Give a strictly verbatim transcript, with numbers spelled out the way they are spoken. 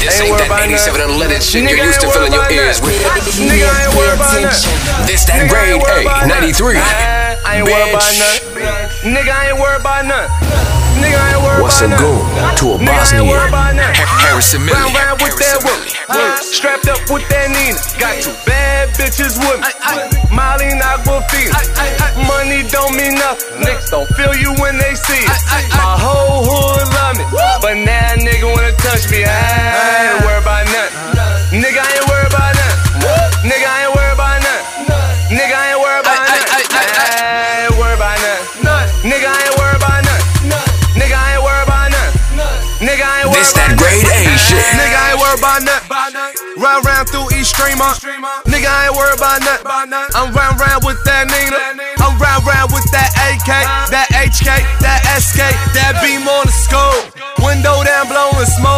This ain't that eighty-seven unleaded shit you're used to filling your ears with. Nigga, I ain't worried about nothing. This that grade A ninety-three. I ain't worried about nothing. Nigga, I ain't worried about nothing. Nigga, I ain't worried What's a about goon nothing. to a Nigga, I ain't worried about Bosnian? nothing. Harrison Millie. Round round with that whip. Strapped up with that Nina. Got two bad bitches with me. Molly Aquafina. Money don't mean nothing. Niggas don't feel you when they see it. My whole hood love me, but now a nigga wanna touch me. I ain't worried about nothing. Nigga, I ain't worried about nothing. Nigga, I ain't worried about nothing. Nigga, I ain't worried about nothing. I ain't worried about nothing. Nigga, I ain't worried about nothing. Nigga, I ain't worried about nothing. Nigga, I ain't worried This about that grade A shit. Nigga, I ain't worried about nothing. Round round through East Streamer. Nigga, I ain't worried about nothing. I'm round round with that Nina. I'm round round with that A K, that H K, that S K, that beam on the scope. Window down blowing smoke.